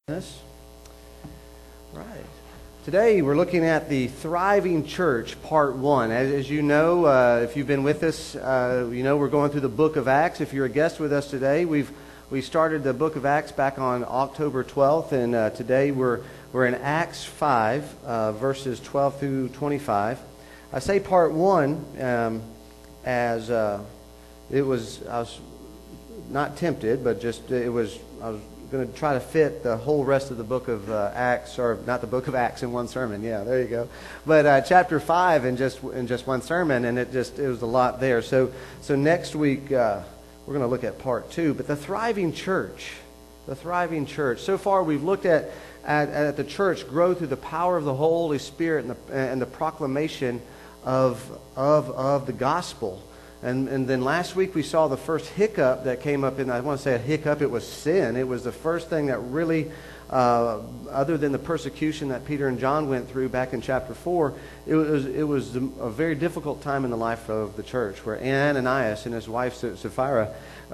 This. Right. Today we're looking at the Thriving Church, Part 1. As you know, if you've been with us, you know we're going through the book of Acts. If you're a guest with us today, we started the book of Acts back on October 12th, and today we're in Acts 5, verses 12 through 25. I say Part 1 as I was not tempted, but I was going to try to fit the whole rest of the book of Acts, or not the book of Acts in one sermon. Yeah, there you go. But chapter 5 in just one sermon, and it was a lot there. So next week we're going to look at part 2. But the thriving church. So far we've looked at the church grow through the power of the Holy Spirit and the proclamation of the gospel. And then last week we saw the first hiccup that came up I want to say a hiccup, it was sin. It was the first thing that really, other than the persecution that Peter and John went through back in chapter 4, it was a very difficult time in the life of the church, where Ananias and his wife Sapphira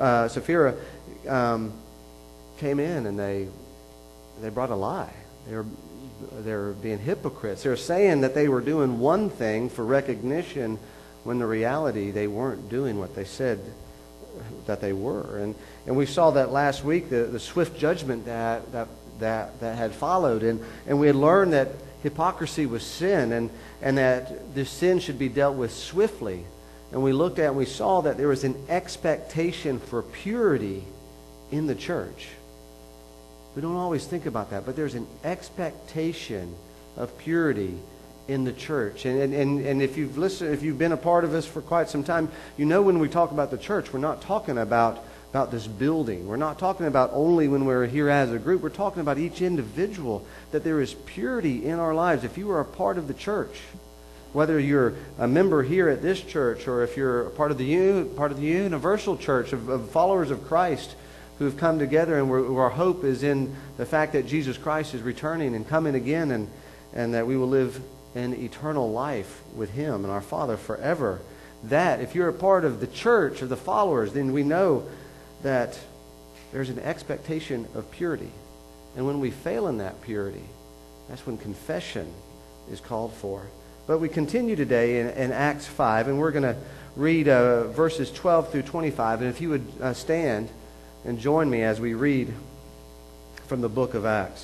came in and they brought a lie. They were being hypocrites. They were saying that they were doing one thing for recognition, when the reality they weren't doing what they said that they were. And we saw that last week, the swift judgment that had followed. And we had learned that hypocrisy was sin, and that this sin should be dealt with swiftly. And we looked at and we saw that there was an expectation for purity in the church. We don't always think about that, but there's an expectation of purity in the church. And if you've been a part of this for quite some time, you know when we talk about the church, we're not talking about this building. We're not talking about only when we're here as a group. We're talking about each individual, that there is purity in our lives. If you are a part of the church, whether you're a member here at this church, or if you're a part of the universal church of followers of Christ who have come together, and our hope is in the fact that Jesus Christ is returning and coming again, and that we will live in eternal life with Him and our Father forever. That if you're a part of the church of the followers, then we know that there's an expectation of purity. And when we fail in that purity, that's when confession is called for. But we continue today in Acts 5, and we're going to read verses 12 through 25. And if you would stand and join me as we read from the book of Acts.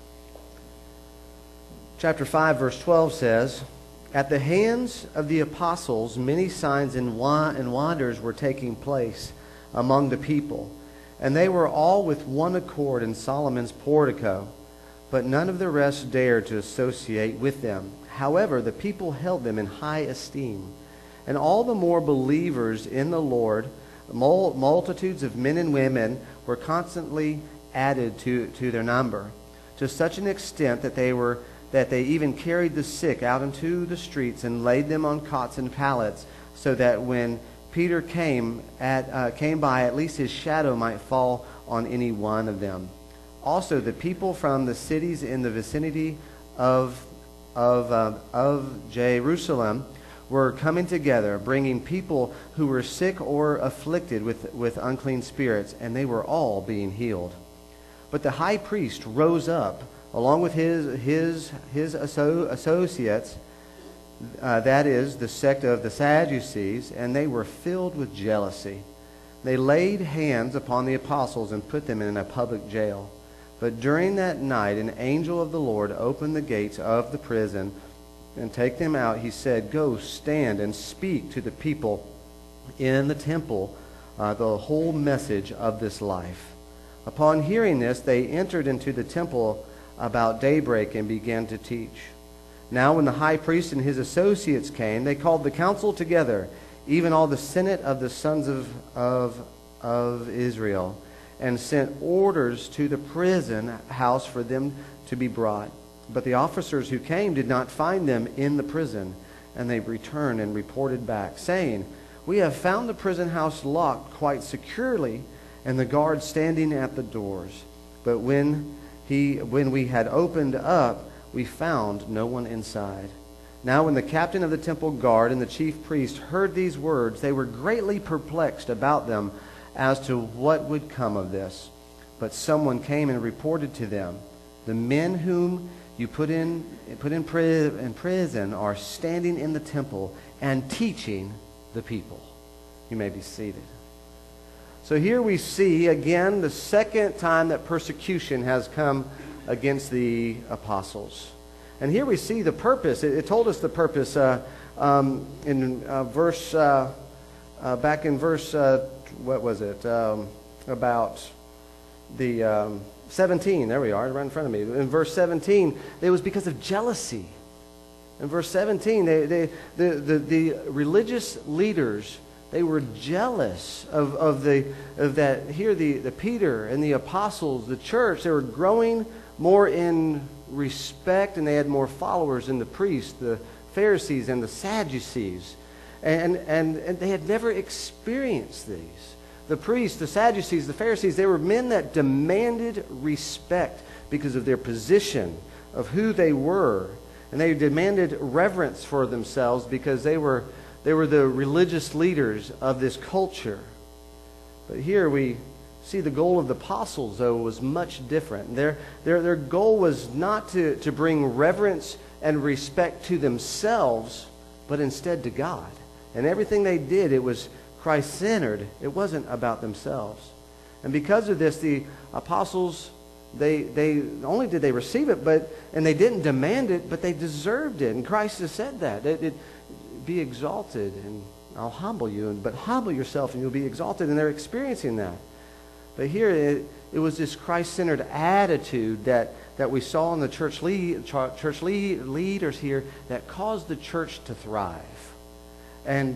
Chapter 5, verse 12 says, "At the hands of the apostles, many signs and wonders were taking place among the people, and they were all with one accord in Solomon's portico, but none of the rest dared to associate with them. However, the people held them in high esteem, and all the more believers in the Lord, multitudes of men and women were constantly added to their number, to such an extent that they even carried the sick out into the streets and laid them on cots and pallets, so that when Peter came by, at least his shadow might fall on any one of them. Also, the people from the cities in the vicinity of Jerusalem were coming together, bringing people who were sick or afflicted with unclean spirits, and they were all being healed. But the high priest rose up, along with his associates, that is, the sect of the Sadducees, and they were filled with jealousy. They laid hands upon the apostles and put them in a public jail. But during that night an angel of the Lord opened the gates of the prison, and take them out, he said, "Go stand and speak to the people in the temple the whole message of this life." Upon hearing this, they entered into the temple about daybreak and began to teach. Now when the high priest and his associates came, they called the council together, even all the senate of the sons of Israel, and sent orders to the prison house for them to be brought. But the officers who came did not find them in the prison, and they returned and reported back, saying, "We have found the prison house locked quite securely, and the guards standing at the doors. But when we had opened up, we found no one inside." Now when the captain of the temple guard and the chief priest heard these words, they were greatly perplexed about them as to what would come of this. But someone came and reported to them, the men whom you put in prison are standing in the temple and teaching the people. You may be seated. So here we see, again, the second time that persecution has come against the apostles. And here we see the purpose. It told us the purpose in verse, back in verse, what was it? About the 17. There we are, right in front of me. In verse 17, it was because of jealousy. In verse 17, the religious leaders, they were jealous of that. Here, the Peter and the apostles, the church, they were growing more in respect, and they had more followers than the priests, the Pharisees, and the Sadducees, and they had never experienced these. The priests, the Sadducees, the Pharisees, they were men that demanded respect because of their position, of who they were, and they demanded reverence for themselves because they were the religious leaders of this culture. But here we see the goal of the apostles, though, was much different. Their goal was not to bring reverence and respect to themselves, but instead to God. And everything they did, it was Christ-centered. It wasn't about themselves. And because of this, the apostles, they only did they receive it, and they didn't demand it, but they deserved it. And Christ has said that. Be exalted, and I'll humble you, but humble yourself, and you'll be exalted. And they're experiencing that. But here, it was this Christ-centered attitude that we saw in the church leaders here that caused the church to thrive. And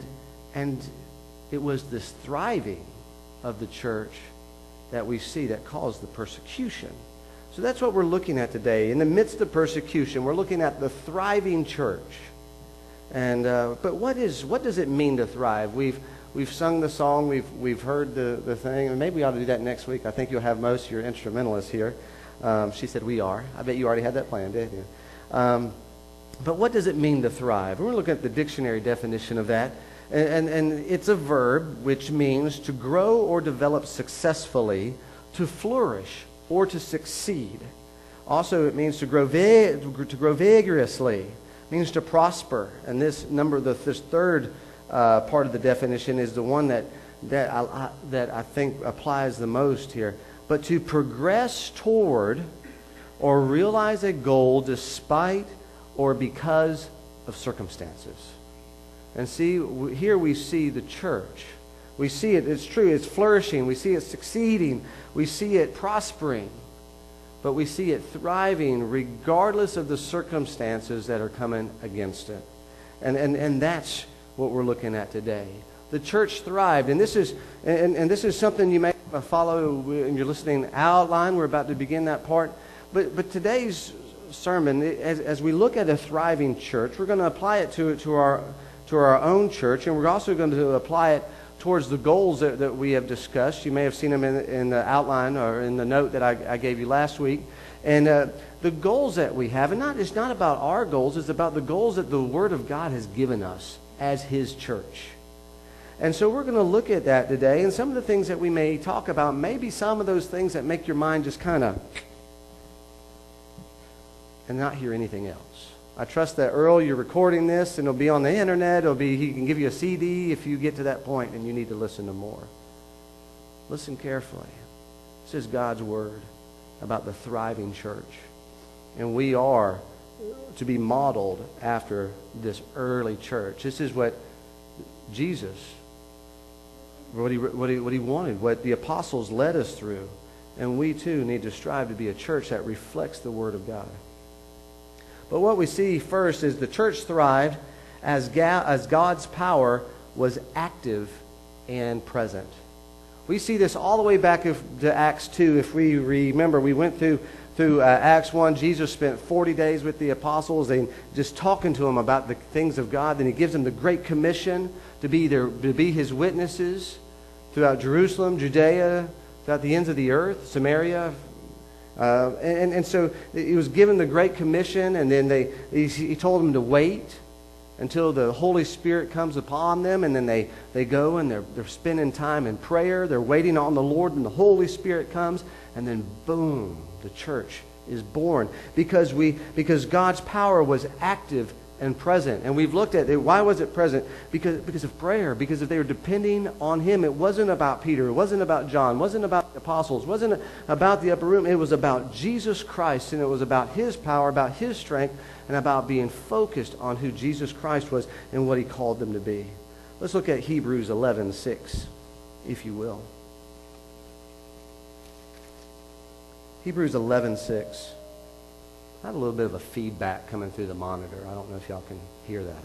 it was this thriving of the church that we see that caused the persecution. So that's what we're looking at today. In the midst of persecution, we're looking at the thriving church. And but what does it mean to thrive? We've sung the song, we've heard the thing, and maybe we ought to do that next week. I think you'll have most of your instrumentalists here. She said we are. I bet you already had that planned, didn't you? But what does it mean to thrive? We're looking at the dictionary definition of that. And it's a verb which means to grow or develop successfully, to flourish, or to succeed. Also, it means to grow vigorously. It means to prosper. And this third part of the definition is the one that I think applies the most here. But to progress toward or realize a goal despite or because of circumstances. And see, here we see the church. We see it, it's true, it's flourishing. We see it succeeding. We see it prospering. But we see it thriving regardless of the circumstances that are coming against it. And that's what we're looking at today. The church thrived. And this is something you may follow in your listening outline. We're about to begin that part. But today's sermon, as we look at a thriving church, we're going to apply it to our own church, and we're also going to apply it towards the goals that we have discussed. You may have seen them in the outline or in the note that I gave you last week. And the goals that we have, and it's not about our goals, it's about the goals that the Word of God has given us as His church. And so we're going to look at that today, and some of the things that we may talk about, maybe some of those things that make your mind just kind of, and not hear anything else. I trust that Earl, you're recording this, and it'll be on the internet. He can give you a CD if you get to that point and you need to listen to more. Listen carefully. This is God's Word about the thriving church. And we are to be modeled after this early church. This is what Jesus, what he wanted, what the apostles led us through. And we too need to strive to be a church that reflects the Word of God. But what we see first is the church thrived as God's power was active and present. We see this all the way back to Acts 2. If we remember, we went through Acts 1. Jesus spent 40 days with the apostles and just talking to them about the things of God. Then He gives them the Great Commission to be His witnesses throughout Jerusalem, Judea, throughout the ends of the earth, Samaria. And so He was given the Great Commission, and then He told them to wait. until the Holy Spirit comes upon them, and then they go and they're spending time in prayer. They're waiting on the Lord, and the Holy Spirit comes, and then boom, the church is born because God's power was active and present. And we've looked at it. Why was it present? Because of prayer. Because if they were depending on Him, it wasn't about Peter. It wasn't about John. It wasn't about the apostles. It wasn't about the upper room. It was about Jesus Christ, and it was about His power, about His strength, and about being focused on who Jesus Christ was and what He called them to be. Let's look at Hebrews 11:6, if you will. Hebrews 11:6. I have a little bit of a feedback coming through the monitor. I don't know if y'all can hear that. It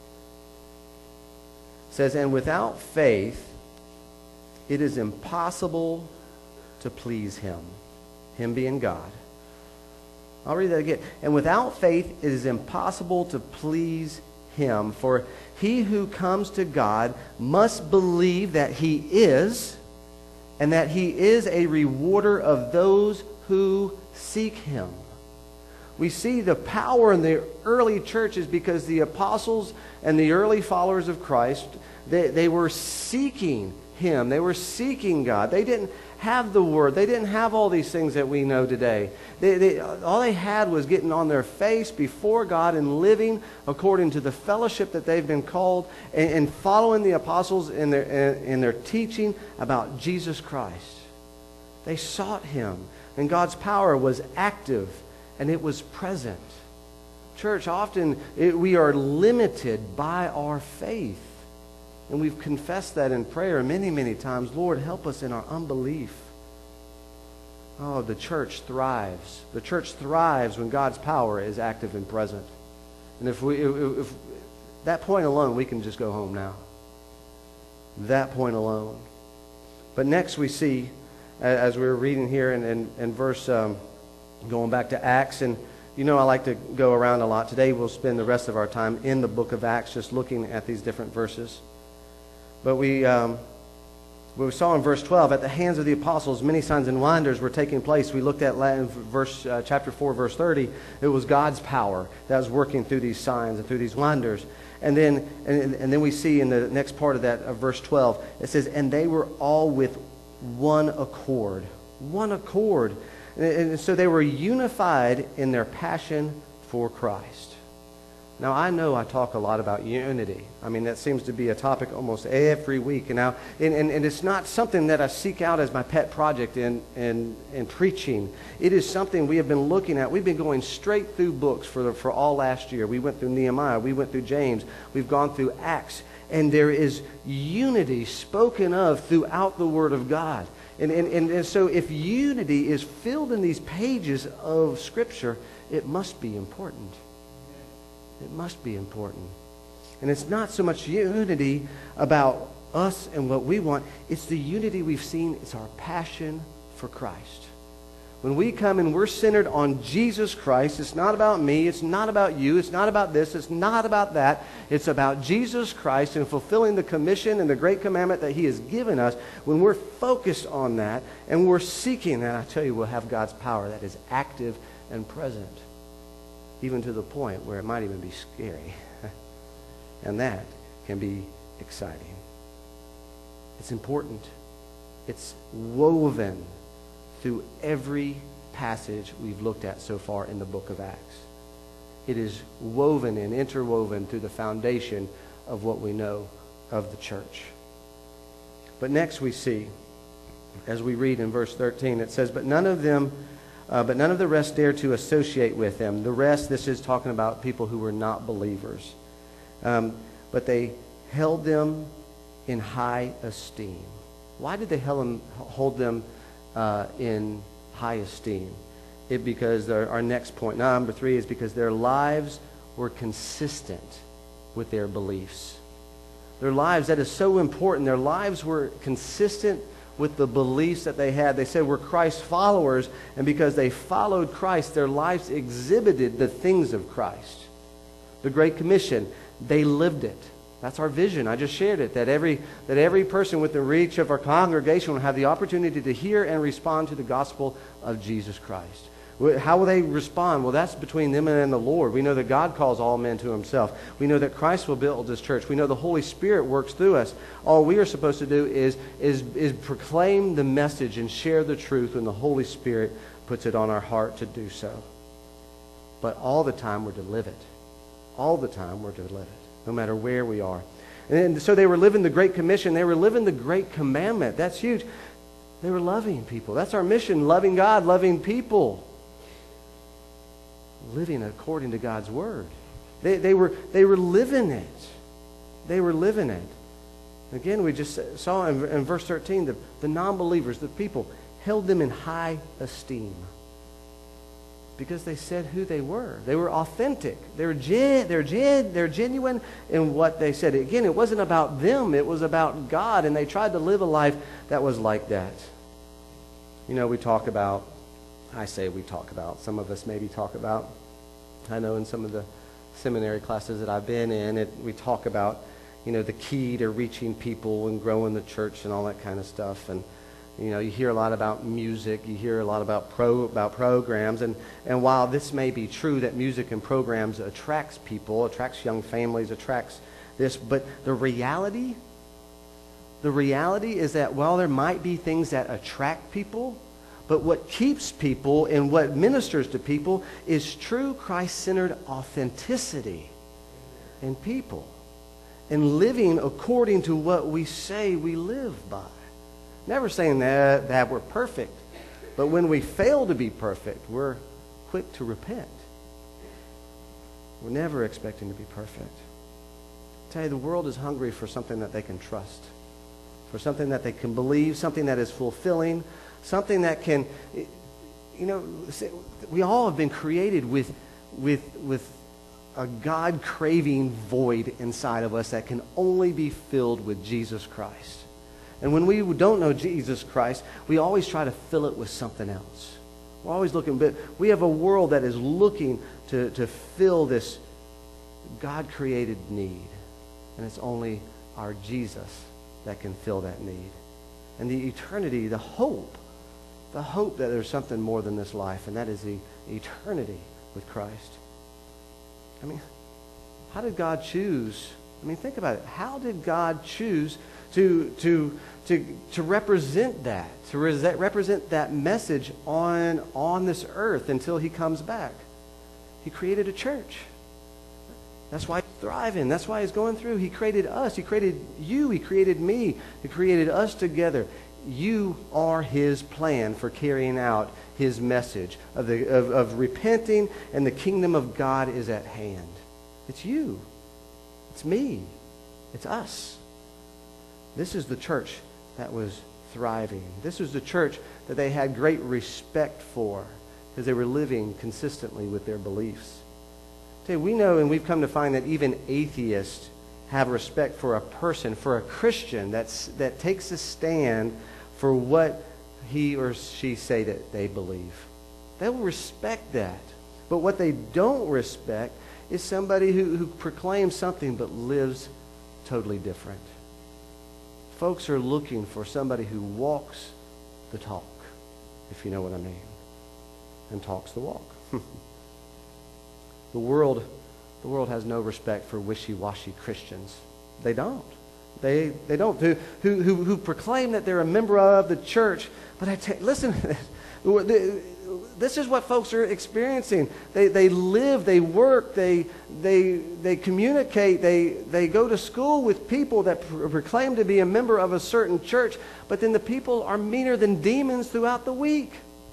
says, and without faith, it is impossible to please Him. Him being God. I'll read that again. And without faith, it is impossible to please Him. For he who comes to God must believe that He is, and that He is a rewarder of those who seek Him. We see the power in the early churches because the apostles and the early followers of Christ, they were seeking Him. They were seeking God. They didn't have the Word. They didn't have all these things that we know today. All they had was getting on their face before God and living according to the fellowship that they've been called, and following the apostles in their teaching about Jesus Christ. They sought Him, and God's power was active, and it was present. Church, often we are limited by our faith. And we've confessed that in prayer many, many times. Lord, help us in our unbelief. Oh, the church thrives. The church thrives when God's power is active and present. And if that point alone, we can just go home now. That point alone. But next we see, as we were reading here in verse, going back to Acts, and you know I like to go around a lot. Today we'll spend the rest of our time in the book of Acts just looking at these different verses. But we saw in verse 12, at the hands of the apostles, many signs and wonders were taking place. We looked at chapter 4, verse 30. It was God's power that was working through these signs and through these wonders. And then we see in the next part of that, of verse 12, it says, and they were all with one accord. One accord. And so they were unified in their passion for Christ. Now, I know I talk a lot about unity. I mean, that seems to be a topic almost every week. And it's not something that I seek out as my pet project in preaching. It is something we have been looking at. We've been going straight through books for all last year. We went through Nehemiah. We went through James. We've gone through Acts. And there is unity spoken of throughout the Word of God. And so if unity is filled in these pages of Scripture, it must be important. It must be important. And it's not so much unity about us and what we want. It's the unity we've seen. It's our passion for Christ. When we come and we're centered on Jesus Christ, it's not about me. It's not about you. It's not about this. It's not about that. It's about Jesus Christ and fulfilling the commission and the great commandment that He has given us. When we're focused on that and we're seeking that, I tell you, we'll have God's power that is active and present. Even to the point where it might even be scary. And that can be exciting. It's important. It's woven through every passage we've looked at so far in the book of Acts. It is woven and interwoven through the foundation of what we know of the church. But next we see, as we read in verse 13, it says, But none of the rest dared to associate with them. The rest, this is talking about people who were not believers. But they held them in high esteem. Why did they hold them in high esteem? Because our next point, number 3, is because their lives were consistent with their beliefs. Their lives, that is so important. Their lives were consistent with the beliefs that they had. They said we're Christ followers, and because they followed Christ, their lives exhibited the things of Christ. The Great Commission, they lived it. That's our vision. I just shared it, that every person within reach of our congregation will have the opportunity to hear and respond to the gospel of Jesus Christ. How will they respond? Well, that's between them and the Lord. We know that God calls all men to himself. We know that Christ will build his church. We know the Holy Spirit works through us. All we are supposed to do is proclaim the message and share the truth when the Holy Spirit puts it on our heart to do so. But all the time we're to live it. All the time we're to live it, no matter where we are. And so they were living the Great Commission. They were living the Great Commandment. That's huge. They were loving people. That's our mission, loving God, loving people. Living according to God's Word. They were living it. They were living it. Again, we just saw in verse 13, the non-believers, the people, held them in high esteem. Because they said who they were. They were authentic. They're genuine in what they said. Again, it wasn't about them. It was about God. And they tried to live a life that was like that. You know, we talk about, some of us maybe talk about, I know in some of the seminary classes that I've been in, we talk about, you know, the key to reaching people and growing the church and all that kind of stuff. And you know, you hear a lot about music. You hear a lot about programs. And while this may be true that music and programs attracts people, attracts young families, attracts this, but the reality is that while there might be things that attract people, but what keeps people and what ministers to people is true Christ-centered authenticity in people and living according to what we say we live by. Never saying that we're perfect, but when we fail to be perfect, we're quick to repent. We're never expecting to be perfect. I tell you, the world is hungry for something that they can trust, for something that they can believe, something that is fulfilling, something that can, you know, we all have been created with a God-craving void inside of us that can only be filled with Jesus Christ. And when we don't know Jesus Christ, we always try to fill it with something else. We're always looking, but we have a world that is looking to fill this God-created need. And it's only our Jesus that can fill that need. And the eternity, the hope that there's something more than this life, and that is the eternity with Christ. I mean, how did God choose? I mean, think about it. How did God choose to represent that, represent that message on this earth until he comes back? He created a church. That's why he's thriving. That's why he's going through. He created us. He created you. He created me. He created us together. You are his plan for carrying out his message of repenting, and the kingdom of God is at hand. It's you. It's me. It's us. This is the church that was thriving. This was the church that they had great respect for because they were living consistently with their beliefs. We know, and we've come to find that even atheists have respect for a person, for a Christian that takes a stand for what he or she say that they believe. They will respect that. But what they don't respect is somebody who proclaims something but lives totally different. Folks are looking for somebody who walks the talk, if you know what I mean, and talks the walk. The world has no respect for wishy-washy Christians. They don't. They don't. Who proclaim that they're a member of the church. But listen to this. This is what folks are experiencing. They live, they work, they communicate, they go to school with people that proclaim to be a member of a certain church, but then the people are meaner than demons throughout the week.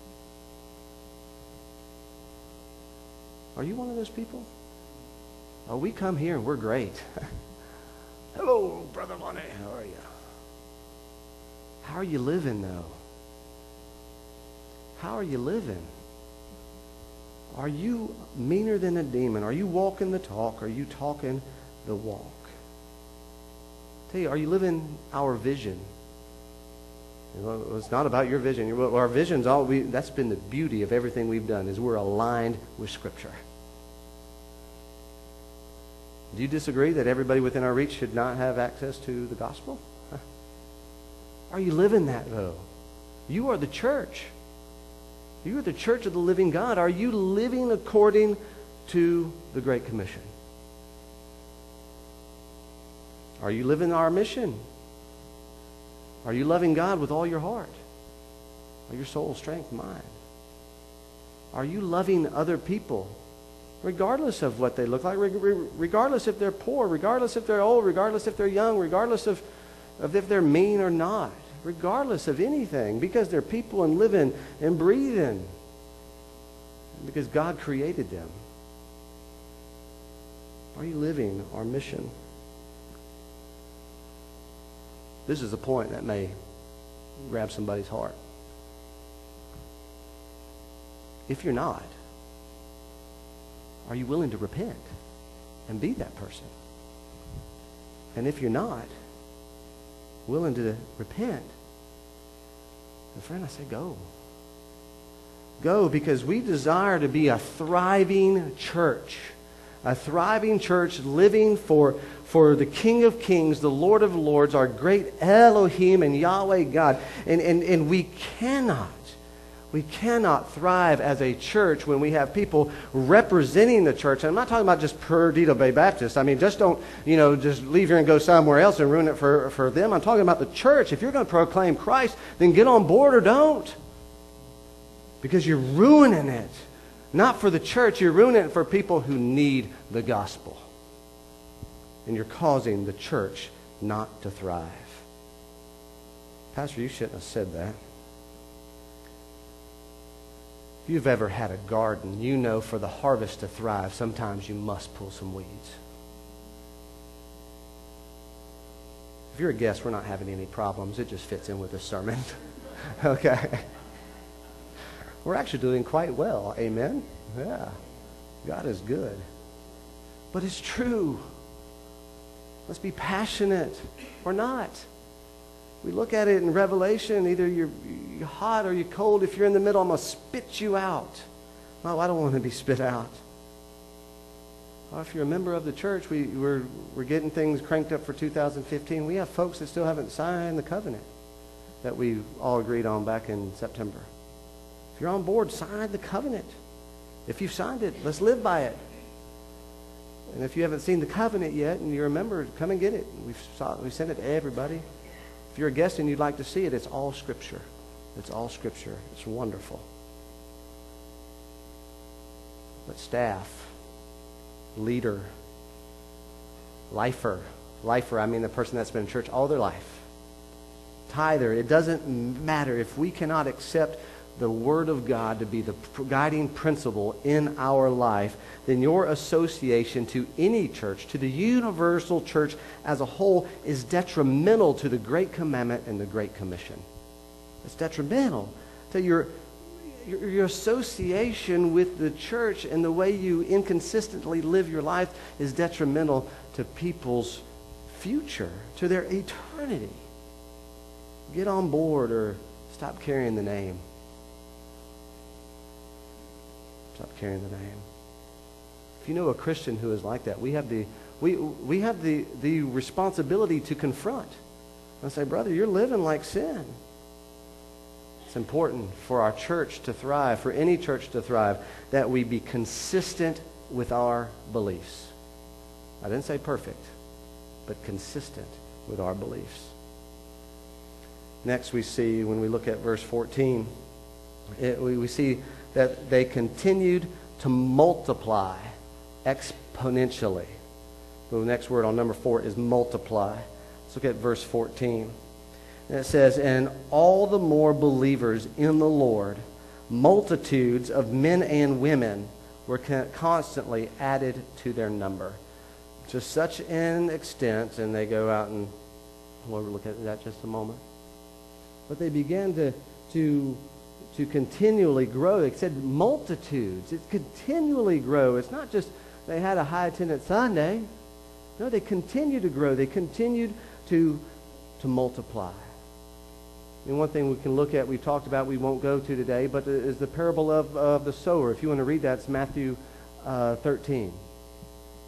Are you one of those people? Oh, we come here and we're great. Hello, Brother Lonnie. How are you? How are you living, though? How are you living? Are you meaner than a demon? Are you walking the talk? Are you talking the walk? Tell you, are you living our vision? It's not about your vision. Our vision's that's been the beauty of everything we've done, is we're aligned with Scripture. Do you disagree that everybody within our reach should not have access to the gospel? Are you living that, though? You are the church. You are the church of the living God. Are you living according to the Great Commission? Are you living our mission? Are you loving God with all your heart? All your soul, strength, mind? Are you loving other people, regardless of what they look like, regardless if they're poor, regardless if they're old, regardless if they're young, regardless of if they're mean or not, regardless of anything, because they're people and living and breathing, because God created them? Are you living our mission? This is a point that may grab somebody's heart. If you're not, are you willing to repent and be that person? And if you're not willing to repent, then friend, I say go. Go, because we desire to be a thriving church. A thriving church living for the King of Kings, the Lord of Lords, our great Elohim and Yahweh God. And we cannot thrive as a church when we have people representing the church. And I'm not talking about just Perdido Bay Baptist. I mean, just don't, just leave here and go somewhere else and ruin it for them. I'm talking about the church. If you're going to proclaim Christ, then get on board or don't. Because you're ruining it. Not for the church, you're ruining it for people who need the gospel. And you're causing the church not to thrive. Pastor, you shouldn't have said that. If you've ever had a garden, you know for the harvest to thrive, sometimes you must pull some weeds. If you're a guest, we're not having any problems. It just fits in with this sermon. Okay. We're actually doing quite well. Amen? Yeah. God is good. But it's true. Let's be passionate or not. We look at it in Revelation. Either you're hot or you're cold. If you're in the middle, I'm going to spit you out. No, I don't want to be spit out. Well, if you're a member of the church, we're getting things cranked up for 2015. We have folks that still haven't signed the covenant that we all agreed on back in September. If you're on board, sign the covenant. If you've signed it, let's live by it. And if you haven't seen the covenant yet and you're a member, come and get it. We sent it to everybody. If you're a guest and you'd like to see it, it's all Scripture. It's all Scripture. It's wonderful. But staff, leader, lifer, I mean the person that's been in church all their life, tither, it doesn't matter. If we cannot accept the Word of God to be the guiding principle in our life, then your association to any church, to the universal church as a whole, is detrimental to the Great Commandment and the Great Commission. It's detrimental to your association with the church, and the way you inconsistently live your life is detrimental to people's future, to their eternity. Get on board or stop carrying the name. Stop carrying the name. If you know a Christian who is like that, we have the responsibility to confront and say, brother, you're living like sin. It's important for our church to thrive, for any church to thrive, that we be consistent with our beliefs. I didn't say perfect, but consistent with our beliefs. Next we see, when we look at verse 14, we see that they continued to multiply exponentially. The next word on number 4 is multiply. Let's look at verse 14. And it says, and all the more believers in the Lord, multitudes of men and women were constantly added to their number. To such an extent, and they go out and we'll look at that just a moment. But they began to continually grow. They said multitudes. It continually grow. It's not just they had a high attendance Sunday. No, they continued to grow. They continued to multiply. And one thing we can look at, we talked about, we won't go to today, but is the parable of the sower. If you want to read that, it's Matthew 13.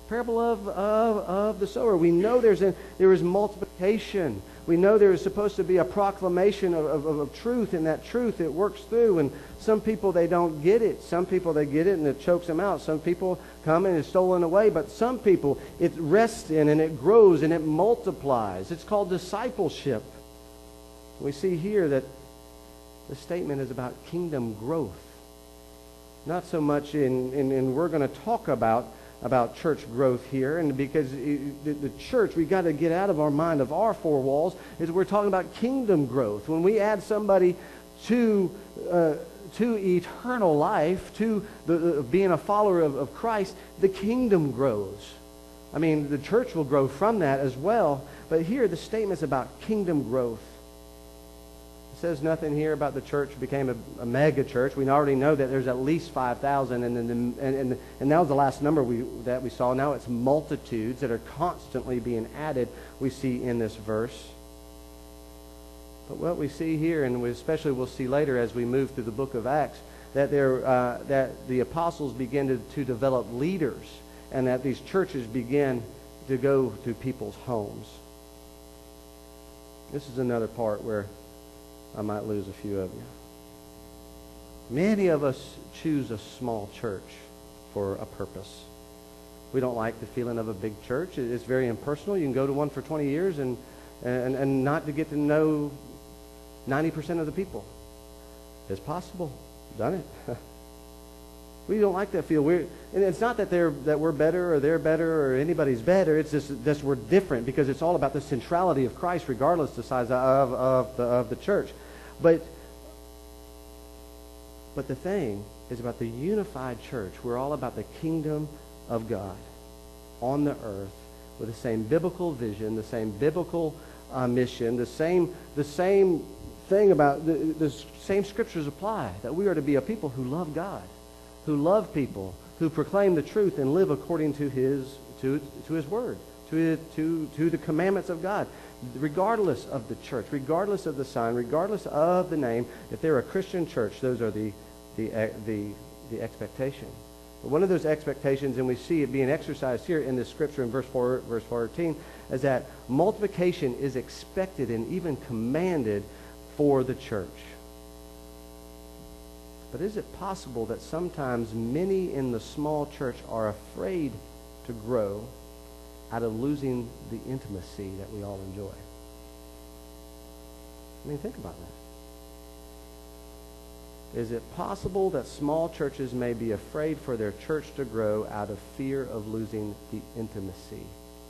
Parable of the sower. We know there is multiplication. We know there is supposed to be a proclamation of truth, and that truth, it works through. And some people, they don't get it. Some people, they get it and it chokes them out. Some people come and it's stolen away. But some people, it rests in and it grows and it multiplies. It's called discipleship. We see here that the statement is about kingdom growth. Not so much in we're going to talk about church growth here, and because the church, we got to get out of our mind of our four walls, is we're talking about kingdom growth. When we add somebody to eternal life, to being a follower of Christ, the kingdom grows. I mean, the church will grow from that as well, but here the statement is about kingdom growth. It says nothing here about the church became a mega church. We already know that there's at least 5,000, and that was the last number that we saw. Now it's multitudes that are constantly being added, we see in this verse. But what we see here, and especially we'll see later as we move through the book of Acts, that the apostles begin to develop leaders, and that these churches begin to go to people's homes. This is another part where I might lose a few of you. Many of us choose a small church for a purpose. We don't like the feeling of a big church. It's very impersonal. You can go to one for 20 years and not to get to know 90% of the people. It's possible. Done it. We don't like that feel. And it's not that we're better or they're better or anybody's better. It's just we're different, because it's all about the centrality of Christ, regardless of the size of the church. But the thing is about the unified church. We're all about the kingdom of God on the earth, with the same biblical vision, the same biblical mission, the same thing about the same scriptures apply, that we are to be a people who love God, who love people, who proclaim the truth and live according to His word, to the commandments of God, regardless of the church, regardless of the sign, regardless of the name. If they're a Christian church, those are the expectation. But one of those expectations, and we see it being exercised here in this scripture in verse 14, is that multiplication is expected and even commanded for the church. But is it possible that sometimes many in the small church are afraid to grow out of losing the intimacy that we all enjoy? I mean, think about that. Is it possible that small churches may be afraid for their church to grow out of fear of losing the intimacy?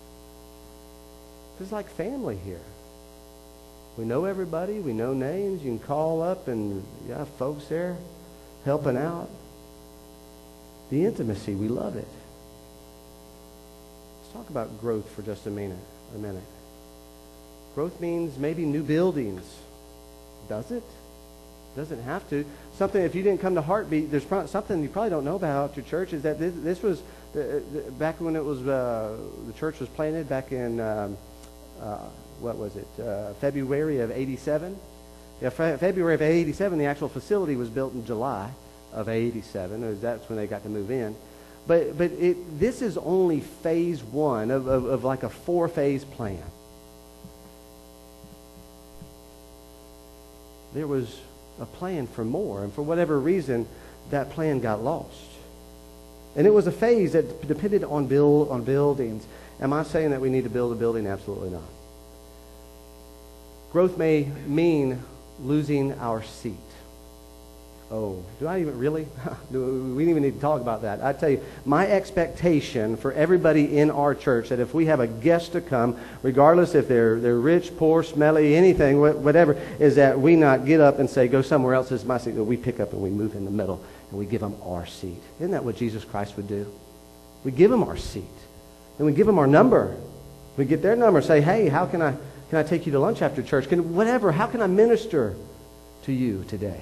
It's like family here. We know everybody. We know names. You can call up and you have folks there helping out. The intimacy, we love it. Let's talk about growth for just a minute. Growth means maybe new buildings. Does it? Doesn't have to. Something, if you didn't come to Heartbeat, there's something you probably don't know about your church, is that this was back when it was the church was planted back in what was it? February of '87. Yeah, February of '87. The actual facility was built in July of '87. That's when they got to move in. But this is only phase one of like a 4-phase plan. There was a plan for more, and for whatever reason, that plan got lost. And it was a phase that depended on buildings. Am I saying that we need to build a building? Absolutely not. Growth may mean losing our seat. Oh, do I even really? We didn't even need to talk about that. I tell you, my expectation for everybody in our church, that if we have a guest to come, regardless if they're rich, poor, smelly, anything, whatever, is that we not get up and say, go somewhere else, this is my seat. That we pick up and we move in the middle and we give them our seat. Isn't that what Jesus Christ would do? We give them our seat. And we give them our number. We get their number, say, hey, how can I take you to lunch after church? How can I minister to you today?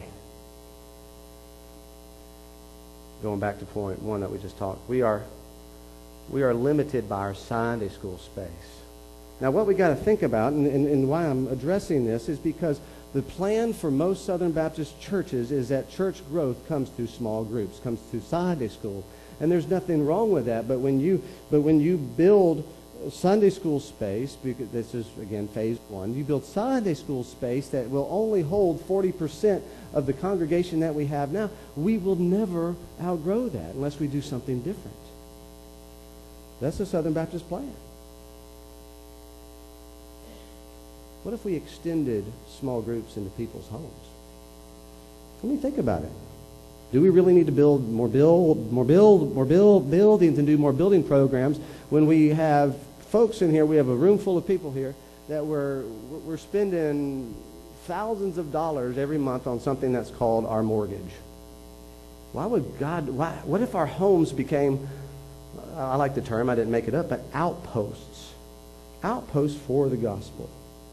Going back to point one that we just talked, we are limited by our Sunday school space. Now, what we got to think about, and why I'm addressing this, is because The plan for most Southern Baptist churches is that church growth comes through small groups, comes through Sunday school. And there's nothing wrong with that. But when you build Sunday school space, because this is, again, phase one, you build Sunday school space that will only hold 40% of the congregation that we have now, we will never outgrow that unless we do something different. That's the Southern Baptist plan. What if we extended small groups into people's homes? Let me think about it. Do we really need to build more buildings and do more building programs when we have folks in here, we have a room full of people here that we're spending thousands of dollars every month on something that's called our mortgage? What if our homes became, I like the term, I didn't make it up, but outposts. Outposts for the gospel.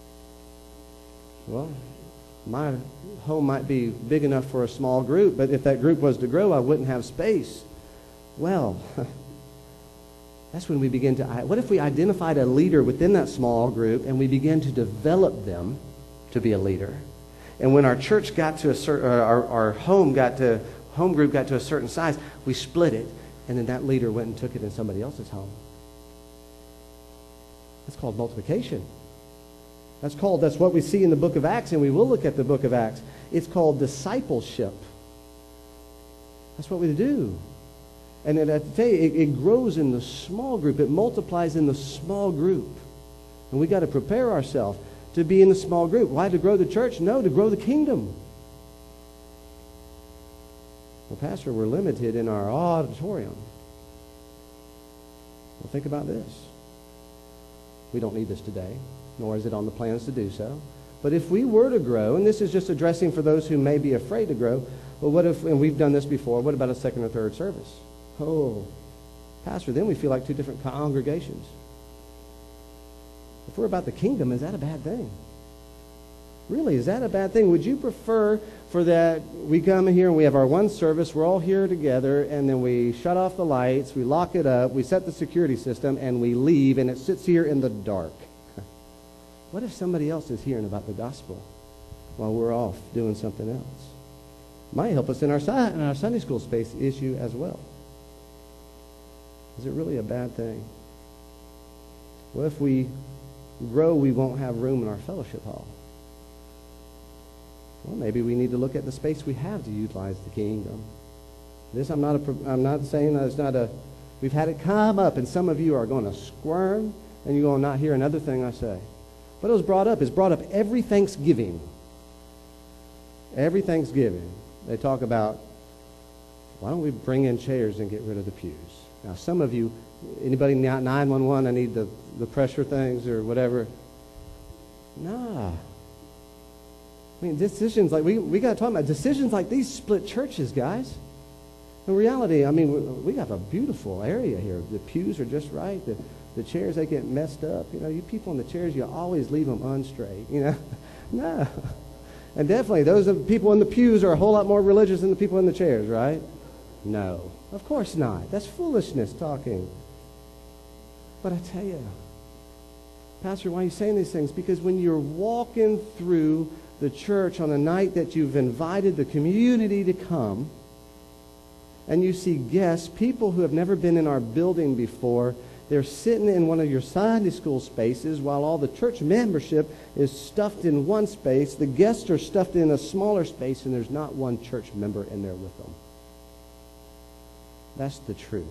Well, my home might be big enough for a small group, but if that group was to grow, I wouldn't have space. Well, that's when we begin to, what if we identified a leader within that small group and we began to develop them to be a leader? And when our church got to a certain, our home group got to a certain size, we split it, and then that leader went and took it in somebody else's home. That's called multiplication. That's what we see in the book of Acts, and we will look at the book of Acts. It's called discipleship. That's what we do. And I tell you, it grows in the small group. It multiplies in the small group. And we got to prepare ourselves to be in the small group. Why? To grow the church? No, to grow the kingdom. Well, Pastor, we're limited in our auditorium. Well, think about this. We don't need this today, nor is it on the plans to do so. But if we were to grow, and this is just addressing for those who may be afraid to grow, well, what if, and we've done this before, what about a second or third service? Oh, Pastor, then we feel like two different congregations. If we're about the kingdom, is that a bad thing? Really, is that a bad thing? Would you prefer for that we come here and we have our one service, we're all here together, and then we shut off the lights, we lock it up, we set the security system, and we leave, and it sits here in the dark? What if somebody else is hearing about the gospel while we're off doing something else? Might help us in our Sunday school space issue as well. Is it really a bad thing? What if we grow, we won't have room in our fellowship hall? Well, maybe we need to look at the space we have to utilize the kingdom. This, I'm not saying that it's not a, we've had it come up, and some of you are going to squirm, and you're going to not hear another thing I say. What was brought up is brought up every Thanksgiving. Every Thanksgiving, they talk about, why don't we bring in chairs and get rid of the pews? Now, some of you, anybody 911, I need the pressure things or whatever. Nah. I mean, decisions like, we got to talk about decisions like these split churches, guys. In reality, I mean, we got a beautiful area here. The pews are just right. The chairs, they get messed up. You know, you people in the chairs, you always leave them unstraight, you know. No. And definitely, those people in the pews are a whole lot more religious than the people in the chairs, right? No. Of course not. That's foolishness talking. But I tell you, Pastor, why are you saying these things? Because when you're walking through the church on a night that you've invited the community to come, and you see guests, people who have never been in our building before, they're sitting in one of your Sunday school spaces while all the church membership is stuffed in one space. The guests are stuffed in a smaller space, and there's not one church member in there with them. That's the truth.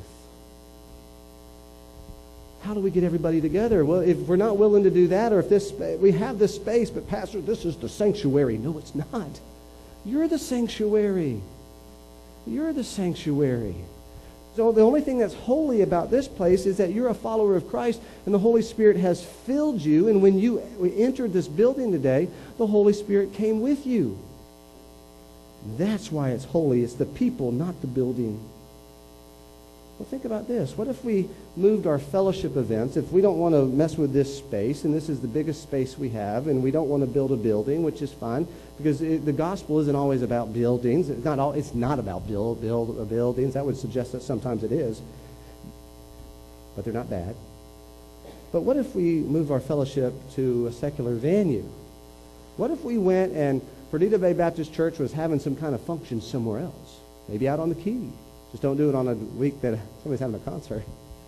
How do we get everybody together? Well, if we're not willing to do that, or if we have this space, but Pastor, this is the sanctuary. No, it's not. You're the sanctuary. You're the sanctuary. So the only thing that's holy about this place is that you're a follower of Christ, and the Holy Spirit has filled you. And when you entered this building today, the Holy Spirit came with you. That's why it's holy. It's the people, not the building. Well, think about this. What if we moved our fellowship events, if we don't want to mess with this space, and this is the biggest space we have, and we don't want to build a building, which is fine, because the gospel isn't always about buildings. It's not about buildings. That would suggest that sometimes it is. But they're not bad. But what if we move our fellowship to a secular venue? What if we went and Perdido Bay Baptist Church was having some kind of function somewhere else? Maybe out on the Key. Just don't do it on a week that somebody's having a concert.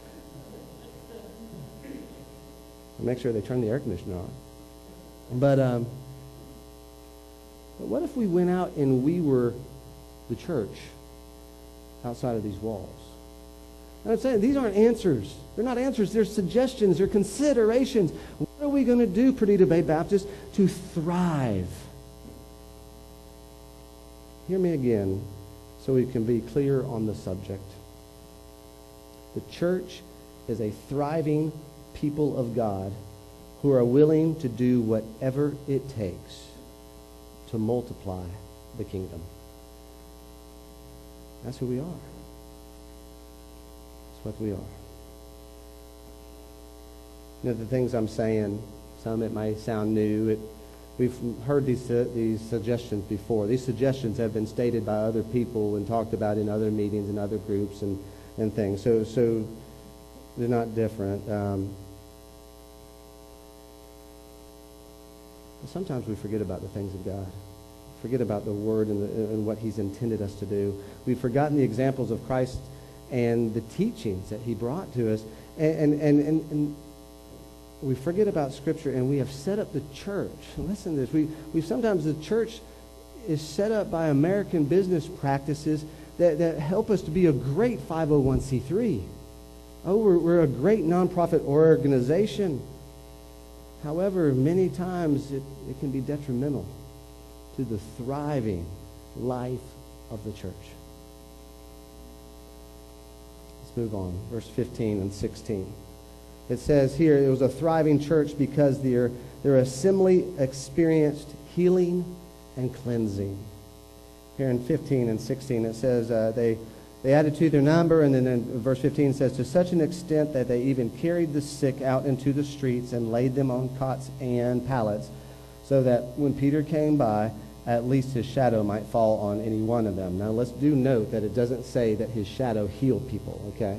Make sure they turn the air conditioner on. But what if we went out and we were the church outside of these walls? And I'm saying these aren't answers. They're not answers. They're suggestions. They're considerations. What are we going to do, Perdido Bay Baptist, to thrive? Hear me again so we can be clear on the subject. The church is a thriving people of God who are willing to do whatever it takes to multiply the kingdom. That's who we are. That's what we are. You know, the things I'm saying, some it may sound new. We've heard these suggestions before. These suggestions have been stated by other people and talked about in other meetings and other groups and things. So they're not different. But sometimes we forget about the things of God. Forget about the Word and what He's intended us to do. We've forgotten the examples of Christ and the teachings that He brought to us. And we forget about Scripture, and we have set up the church. Listen to this. We sometimes the church is set up by American business practices that help us to be a great 501c3. Oh, we're a great nonprofit organization. However, many times it can be detrimental to the thriving life of the church. Let's move on. Verse 15 and 16. It says here, it was a thriving church because their assembly experienced healing and cleansing. Here in 15 and 16 it says they added to their number, and then in verse 15 says, to such an extent that they even carried the sick out into the streets and laid them on cots and pallets, so that when Peter came by, at least his shadow might fall on any one of them. Now let's do note that it doesn't say that his shadow healed people, okay?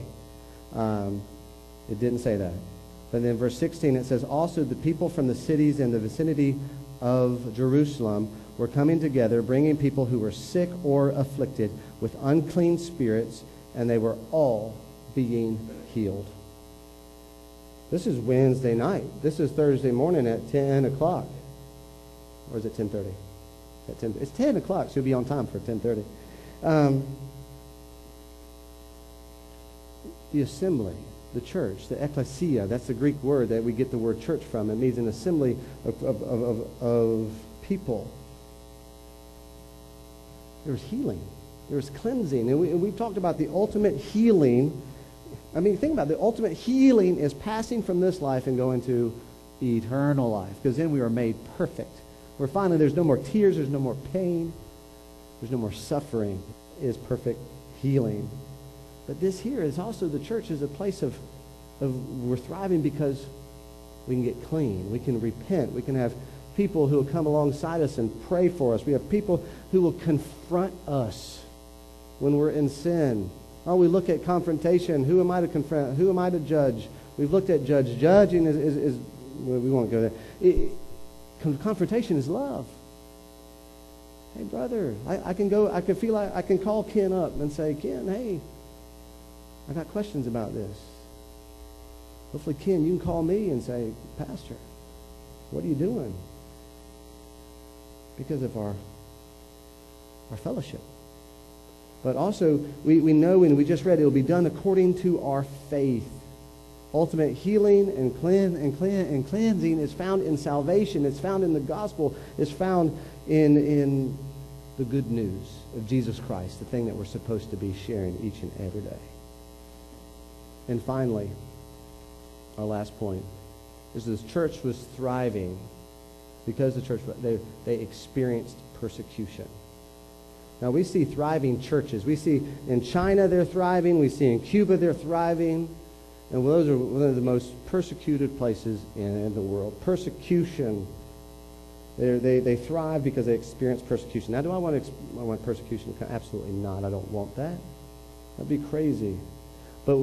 It didn't say that. But then in verse 16 it says, also the people from the cities in the vicinity of Jerusalem were coming together, bringing people who were sick or afflicted with unclean spirits, and they were all being healed. This is Wednesday night. This is Thursday morning at 10 o'clock. Or is it 10:30? It's 10 o'clock, so you'll be on time for 10:30. The assembly, the church, the ecclesia, that's the Greek word that we get the word church from. It means an assembly of people. There was healing. There was cleansing. And we've talked about the ultimate healing. I mean, think about it. The ultimate healing is passing from this life and going to eternal life. Because then we are made perfect. We're finally, there's no more tears. There's no more pain. There's no more suffering. It is perfect healing. But this here is also, the church is a place of we're thriving because we can get clean. We can repent. We can have people who will come alongside us and pray for us. We have people who will confront us when we're in sin. Oh, we look at confrontation. Who am I to confront? Who am I to judge? We've looked at judge. Judging is well, we won't go there. Confrontation is love. Hey, brother, I can feel like I can call Ken up and say, Ken, hey, I got questions about this. Hopefully, Ken, you can call me and say, Pastor, what are you doing? Because of our fellowship. But also, we know, and we just read, it will be done according to our faith. Ultimate healing and cleansing is found in salvation. It's found in the gospel. It's found in the good news of Jesus Christ, the thing that we're supposed to be sharing each and every day. And finally, our last point is this church was thriving because the church, they experienced persecution. Now, we see thriving churches. We see in China they're thriving. We see in Cuba they're thriving. And those are one of the most persecuted places in the world. Persecution. They thrive because they experience persecution. Now, do I want persecution? Absolutely not. I don't want that. That'd be crazy. But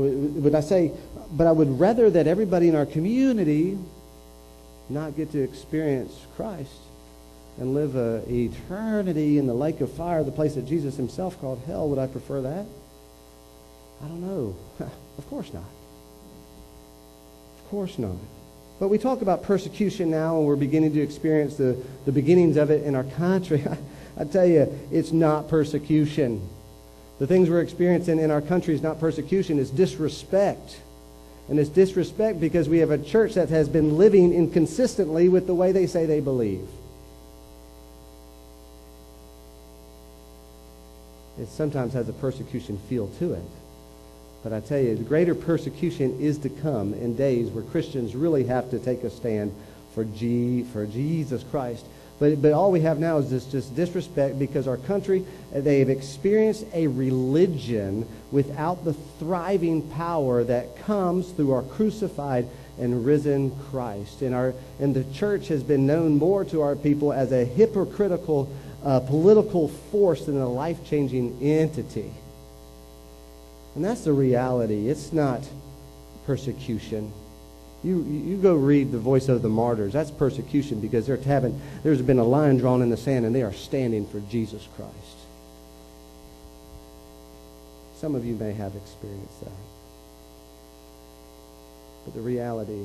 I would rather that everybody in our community not get to experience Christ and live an eternity in the lake of fire, the place that Jesus himself called hell, would I prefer that? I don't know. Of course not. Of course not. But we talk about persecution now, and we're beginning to experience the beginnings of it in our country. I tell you, it's not persecution. The things we're experiencing in our country is not persecution, it's disrespect. And it's disrespect because we have a church that has been living inconsistently with the way they say they believe. It sometimes has a persecution feel to it. But I tell you, the greater persecution is to come in days where Christians really have to take a stand for Jesus Christ. But all we have now is this just disrespect because our country, they have experienced a religion without the thriving power that comes through our crucified and risen Christ. And the church has been known more to our people as a hypocritical political force than a life-changing entity. And that's the reality. It's not persecution. You go read The Voice of the Martyrs. That's persecution because there's been a line drawn in the sand and they are standing for Jesus Christ. Some of you may have experienced that. But the reality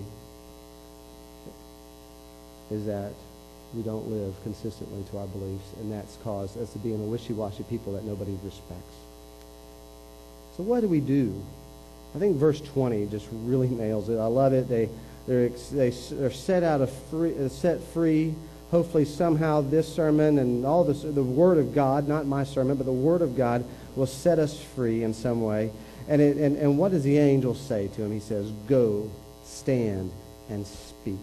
is that we don't live consistently to our beliefs, and that's caused us to be in a wishy-washy people that nobody respects. So what do we do? I think verse 20 just really nails it. I love it. They're set free. Hopefully somehow this sermon and all this, the Word of God, not my sermon, but the Word of God will set us free in some way. And what does the angel say to him? He says, "Go, stand, and speak."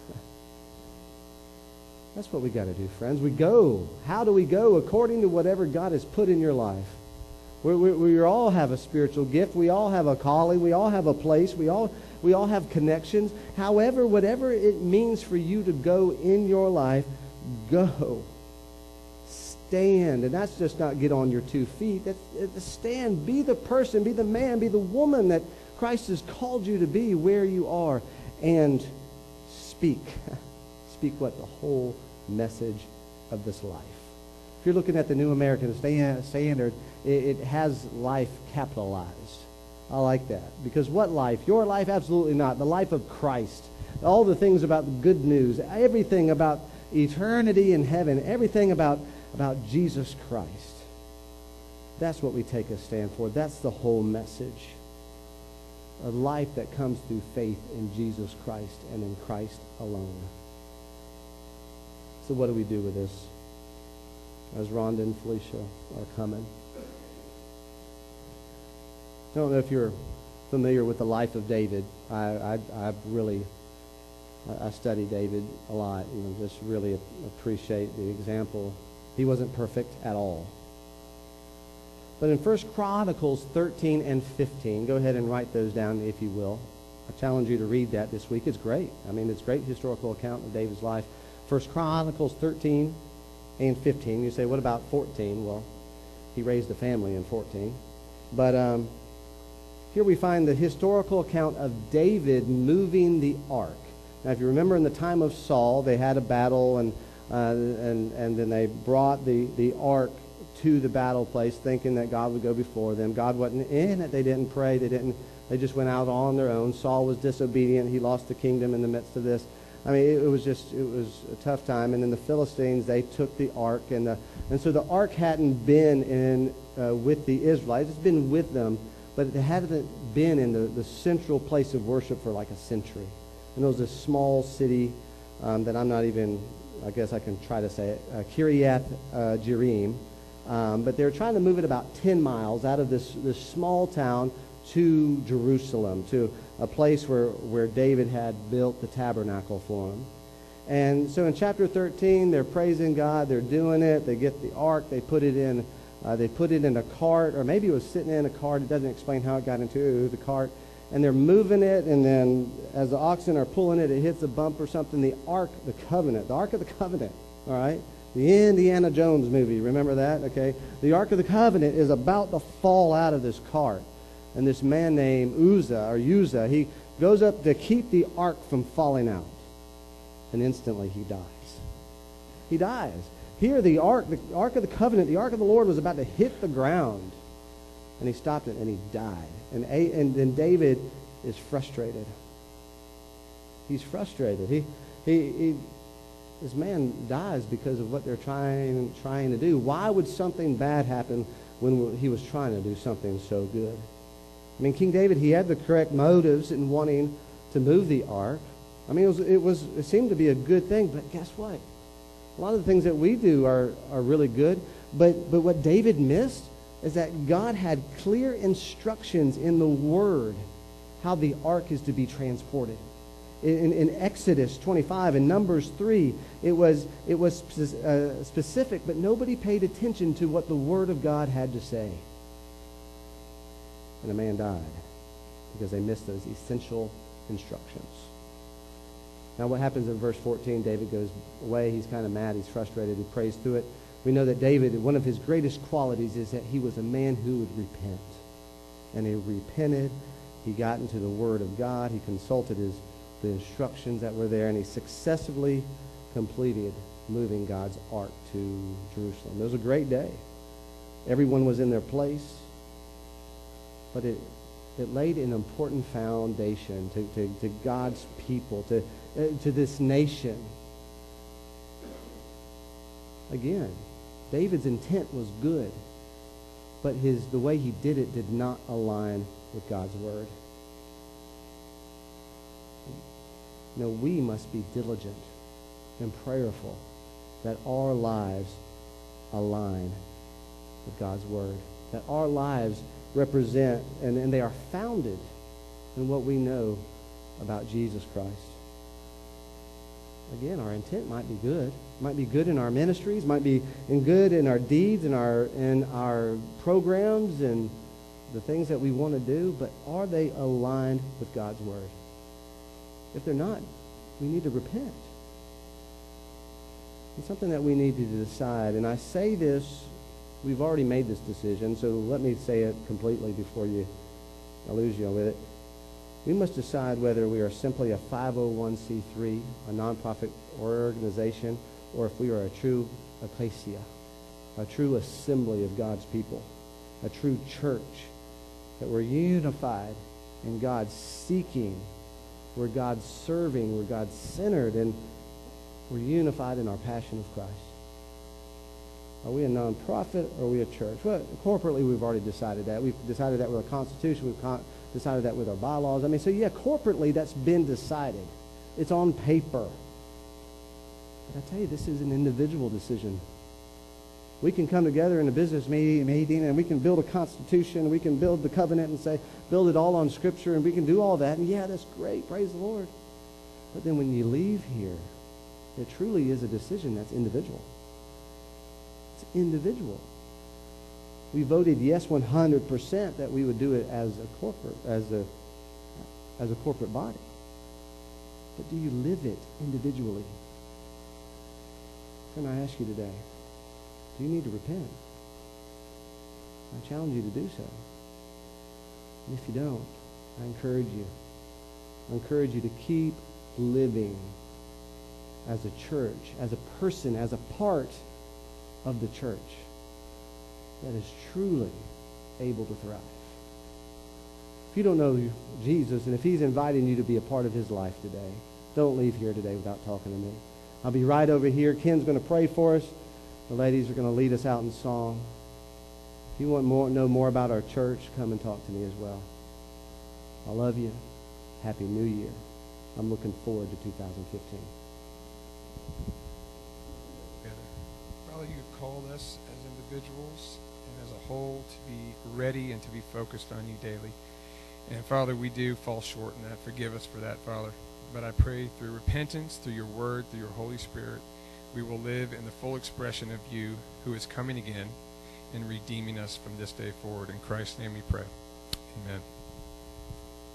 That's what we got to do, friends. We go. How do we go? According to whatever God has put in your life. We all have a spiritual gift. We all have a calling. We all have a place. We all have connections. However, whatever it means for you to go in your life, go. Stand. And that's just not get on your 2 feet. That's stand. Be the person, be the man, be the woman that Christ has called you to be where you are. And speak. Speak what? The whole message of this life. If you're looking at the New American Standard, it has life capitalized. I like that. Because what life? Your life? Absolutely not. The life of Christ. All the things about the good news. Everything about eternity in heaven. Everything about Jesus Christ. That's what we take a stand for. That's the whole message. A life that comes through faith in Jesus Christ and in Christ alone. So what do we do with this? As Rhonda and Felicia are coming. I don't know if you're familiar with the life of David. I study David a lot. Just really appreciate the example. He wasn't perfect at all. But in 1 Chronicles 13 and 15, go ahead and write those down if you will. I challenge you to read that this week. It's great. I mean, it's a great historical account of David's life. 1 Chronicles 13 and 15. You say, what about 14? Well, he raised a family in 14. But here we find the historical account of David moving the ark. Now, if you remember in the time of Saul, they had a battle, and then they brought the ark to the battle place, thinking that God would go before them. God wasn't in it. They didn't pray. They just went out on their own. Saul was disobedient. He lost the kingdom in the midst of this. I mean, it was a tough time. And then the Philistines, they took the ark, and so the ark hadn't been in with the Israelites. It's been with them, but it hadn't been in the central place of worship for like a century. And it was a small city that I'm not even, I guess I can try to say it, Kiriath Jearim. But they were trying to move it about 10 miles out of this small town to Jerusalem, to a place where David had built the tabernacle for him. And so in chapter 13, they're praising God. They're doing it. They get the ark. They put it in a cart, or maybe it was sitting in a cart. It doesn't explain how it got into the cart. And they're moving it, and then as the oxen are pulling it, it hits a bump or something. The Ark of the Covenant, all right? The Indiana Jones movie, remember that? Okay. The Ark of the Covenant is about to fall out of this cart. And this man named Uzzah, he goes up to keep the ark from falling out. And instantly he dies. he dies. Here, the Ark of the Covenant, the Ark of the Lord was about to hit the ground. And he stopped it, and he died. And then David is frustrated. He's frustrated. This man dies because of what they're trying to do. Why would something bad happen when he was trying to do something so good? I mean, King David, he had the correct motives in wanting to move the ark. I mean, it seemed to be a good thing, but guess what? A lot of the things that we do are really good, but what David missed is that God had clear instructions in the Word how the ark is to be transported. In Exodus 25 and Numbers 3, it was specific, but nobody paid attention to what the Word of God had to say. And a man died because they missed those essential instructions. Now what happens in verse 14? David goes away. He's kind of mad. He's frustrated. He prays through it. We know that David, one of his greatest qualities is that he was a man who would repent. And he repented. He got into the Word of God. He consulted the instructions that were there, and he successfully completed moving God's ark to Jerusalem. It was a great day. Everyone was in their place. But it laid an important foundation to God's people, to this nation. Again, David's intent was good, but the way he did it did not align with God's Word. No, we must be diligent and prayerful that our lives align with God's Word, that our lives represent and they are founded in what we know about Jesus Christ. Again, our intent might be good. It might be good in our ministries, might be good in our deeds, in our programs and the things that we want to do, but are they aligned with God's Word? If they're not, we need to repent. It's something that we need to decide. And I say this, we've already made this decision, so let me say it completely before I lose you with it. We must decide whether we are simply a 501c3, a nonprofit organization, or if we are a true ecclesia, a true assembly of God's people, a true church, that we're unified in God's seeking, we're God's serving, we're God's centered, and we're unified in our passion of Christ. Are we a nonprofit or are we a church? Well, corporately, we've already decided that. We've decided that with our Constitution. We've decided that with our bylaws. I mean, so yeah, corporately, that's been decided. It's on paper. But I tell you, this is an individual decision. We can come together in a business meeting and we can build a constitution, we can build the covenant and say, build it all on Scripture, and we can do all that. And yeah, that's great. Praise the Lord. But then when you leave here, it truly is a decision that's individual. It's individual. We voted yes 100% that we would do it as a corporate body. But do you live it individually? Can I ask you today? Do you need to repent? I challenge you to do so. And if you don't, I encourage you. I encourage you to keep living as a church, as a person, as a part of the church that is truly able to thrive. If you don't know Jesus, and if he's inviting you to be a part of his life today, don't leave here today without talking to me. I'll be right over here. Ken's going to pray for us. The ladies are going to lead us out in song. If you want to know more about our church, come and talk to me as well. I love you. Happy New Year. I'm looking forward to 2015. Father, you have called us as individuals and as a whole to be ready and to be focused on you daily. And Father, we do fall short in that. Forgive us for that, Father. But I pray through repentance, through your word, through your Holy Spirit, we will live in the full expression of you who is coming again and redeeming us from this day forward. In Christ's name we pray. Amen.